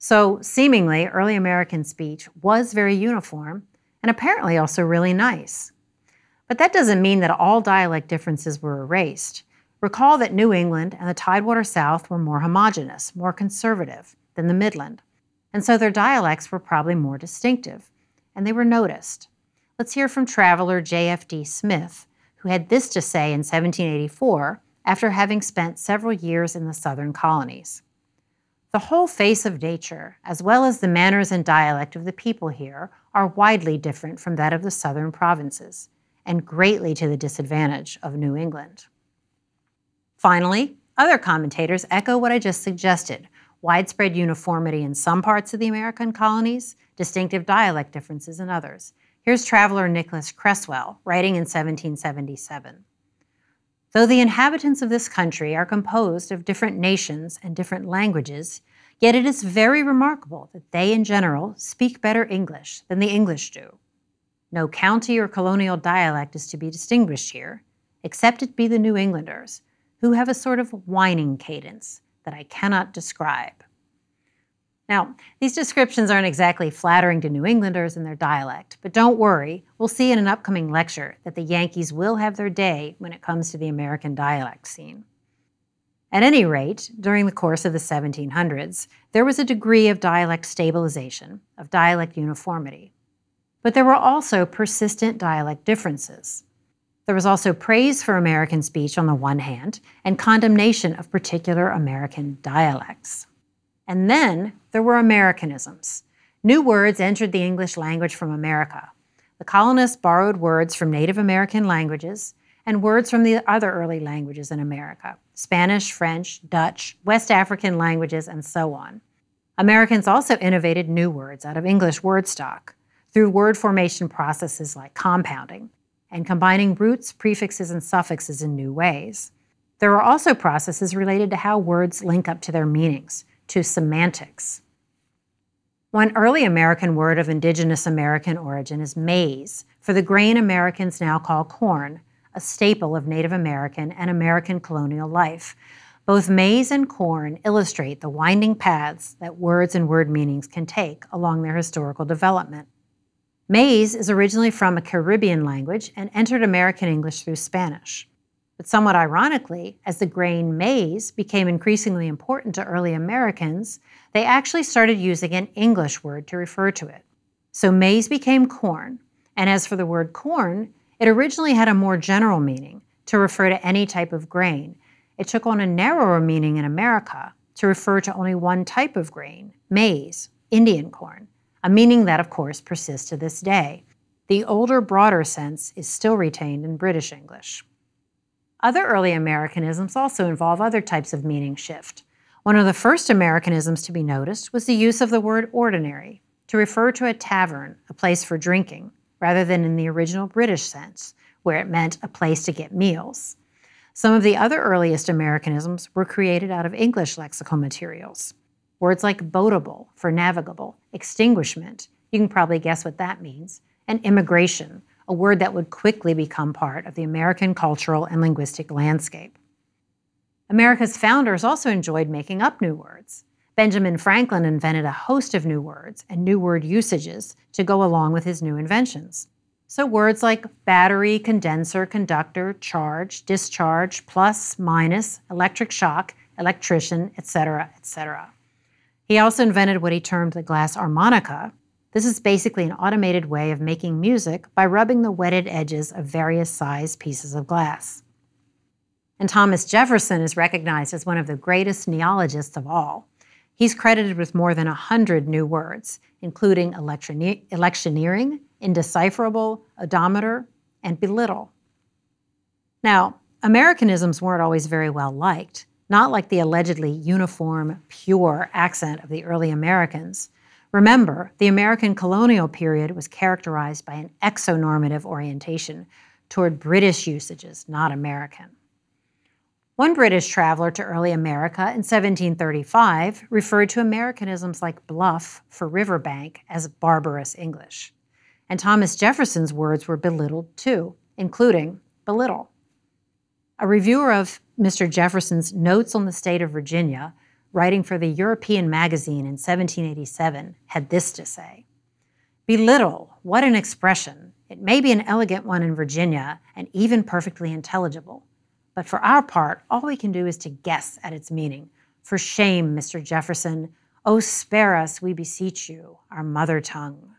So, seemingly, early American speech was very uniform and apparently also really nice. But that doesn't mean that all dialect differences were erased. Recall that New England and the Tidewater South were more homogeneous, more conservative than the Midland, and so their dialects were probably more distinctive, and they were noticed. Let's hear from traveler J.F.D. Smith, who had this to say in 1784 after having spent several years in the southern colonies. The whole face of nature, as well as the manners and dialect of the people here, are widely different from that of the southern provinces, and greatly to the disadvantage of New England. Finally, other commentators echo what I just suggested: widespread uniformity in some parts of the American colonies, distinctive dialect differences in others. Here's traveler Nicholas Creswell, writing in 1777. Though the inhabitants of this country are composed of different nations and different languages, yet it is very remarkable that they in general speak better English than the English do. No county or colonial dialect is to be distinguished here, except it be the New Englanders, who have a sort of whining cadence that I cannot describe. Now, these descriptions aren't exactly flattering to New Englanders and their dialect, but don't worry, we'll see in an upcoming lecture that the Yankees will have their day when it comes to the American dialect scene. At any rate, during the course of the 1700s, there was a degree of dialect stabilization, of dialect uniformity. But there were also persistent dialect differences. There was also praise for American speech on the one hand, and condemnation of particular American dialects. And then there were Americanisms. New words entered the English language from America. The colonists borrowed words from Native American languages and words from the other early languages in America: Spanish, French, Dutch, West African languages, and so on. Americans also innovated new words out of English word stock through word formation processes like compounding and combining roots, prefixes, and suffixes in new ways. There are also processes related to how words link up to their meanings, to semantics. One early American word of indigenous American origin is maize, for the grain Americans now call corn, a staple of Native American and American colonial life. Both maize and corn illustrate the winding paths that words and word meanings can take along their historical development. Maize is originally from a Caribbean language and entered American English through Spanish. But somewhat ironically, as the grain maize became increasingly important to early Americans, they actually started using an English word to refer to it. So maize became corn, and as for the word corn, it originally had a more general meaning, to refer to any type of grain. It took on a narrower meaning in America, to refer to only one type of grain, maize, Indian corn, a meaning that, of course, persists to this day. The older, broader sense is still retained in British English. Other early Americanisms also involve other types of meaning shift. One of the first Americanisms to be noticed was the use of the word ordinary to refer to a tavern, a place for drinking, rather than in the original British sense, where it meant a place to get meals. Some of the other earliest Americanisms were created out of English lexical materials. Words like boatable for navigable, extinguishment, you can probably guess what that means, and immigration, a word that would quickly become part of the American cultural and linguistic landscape. America's founders also enjoyed making up new words. Benjamin Franklin invented a host of new words and new word usages to go along with his new inventions. So words like battery, condenser, conductor, charge, discharge, plus, minus, electric shock, electrician, etc., etc. He also invented what he termed the glass harmonica. This is basically an automated way of making music by rubbing the wetted edges of various sized pieces of glass. And Thomas Jefferson is recognized as one of the greatest neologists of all. He's credited with more than 100 new words, including electioneering, indecipherable, odometer, and belittle. Now, Americanisms weren't always very well liked, not like the allegedly uniform, pure accent of the early Americans. Remember, the American colonial period was characterized by an exonormative orientation toward British usages, not American. One British traveler to early America in 1735 referred to Americanisms like bluff for riverbank as barbarous English. And Thomas Jefferson's words were belittled too, including belittle. A reviewer of Mr. Jefferson's Notes on the State of Virginia writing for the European magazine in 1787, had this to say: "Belittle, what an expression! It may be an elegant one in Virginia, and even perfectly intelligible. But for our part, all we can do is to guess at its meaning. For shame, Mr. Jefferson! Oh, spare us, we beseech you, our mother tongue."